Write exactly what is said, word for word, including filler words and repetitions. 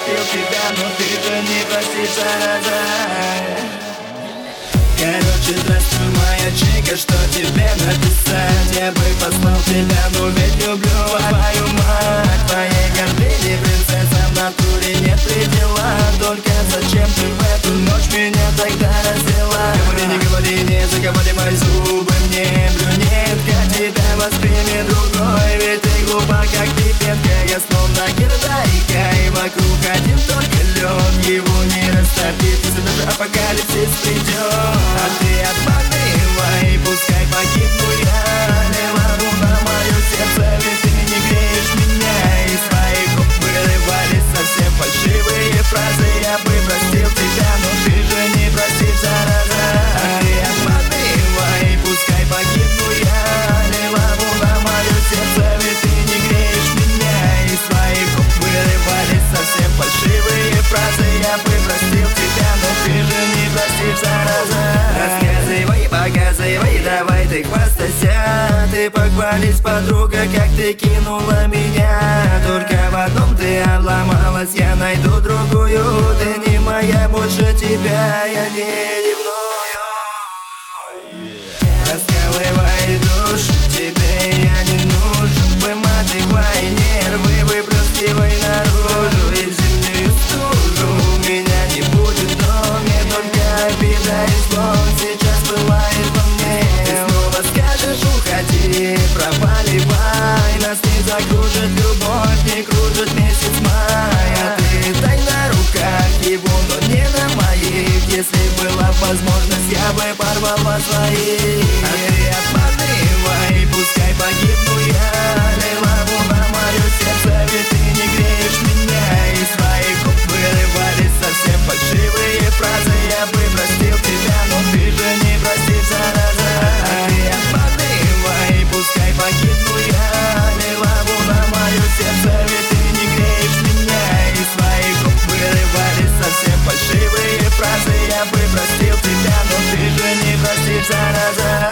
простил тебя, но ты же не простишь, зараза. Короче, здравствуй, моя чика, что тебе написать? Я бы послал тебя, но ведь люблю твою мать. Твоей гордыни, принцесса, в натуре нет предела. Только зачем ты в эту ночь меня тогда раздела? Говори, не говори, не заговори мои зубы мне, брюнетка, тебя воспримет другой. Ведь ты глупа, как пипетка, я словно кирдайка. И вокруг один только лед, его не растопить, если даже апокалипсис придет. А ты обманывай, пускай погибну я. Не могу на мое сердце, ведь ты не греешь меня. Из своих губ вырывались совсем фальшивые фразы. Я бы простил тебя, но ты же не простишь, зараза. А ты обманывай, пускай погибну я. Не могу на мое сердце, ведь ты не греешь меня. Из своих губ вырывались совсем фальшивые фразы. Я бы простил тебя, но ты же не простишь, зараза. Рассказывай, показывай, давай ты хвастайся. Ты похвались, подруга, как ты кинула меня. Только в одном ты обломалась, я найду другую. Ты не моя, больше тебя я не ревную. Раскалывай душу, тебе я не нужен. Выматывай нервы, выплескивай наружу. И в зимнюю стужу меня не будет в доме. Только обида и злость сейчас пылает во мне. Ты снова скажешь уходи, пропаливай. Нас не закружит любовь, не кружит месяц май. А ты дай на руках его, но не на моих. Если была возможность, я бы порвала свои. А ты обманывай, пускай погибну я. Не могу на мое сердце, ведь ты не греешь меня. Из своих губ вырывались совсем фальшивые фразы. Я бы простил тебя, но ты же не простишь, зараза. А ты обманывай, пускай погибну я. Не могу на мое сердце, ведь ты не греешь меня. Из своих губ вырывались совсем фальшивые фразы. Я бы простил тебя, но ты же не простишь, зараза.